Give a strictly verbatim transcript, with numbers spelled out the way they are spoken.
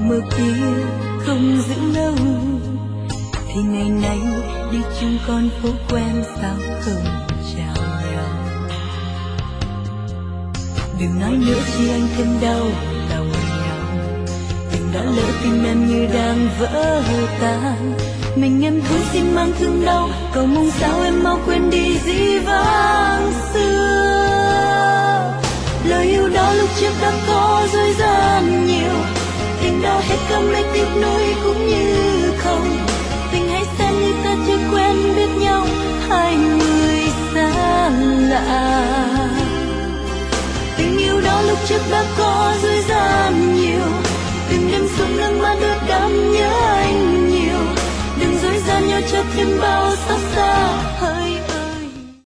mơ kia không giữ lâu, thì ngày nay đi chung con phố quen sao không chào nhau. Đừng nói nữa chi anh thêm đau lòng nhau, tình đã lỡ tim em như đang vỡ tan. Mình em thôi xin mang thương đau, cầu mong sao em mau quên đi dĩ vãng xưa. Lời yêu đó lúc trước đã có dối gian nhiều, tình đã hết câm lấy tiếc nuối cũng như không. Tình hãy xem như ta chưa quen biết nhau hai người.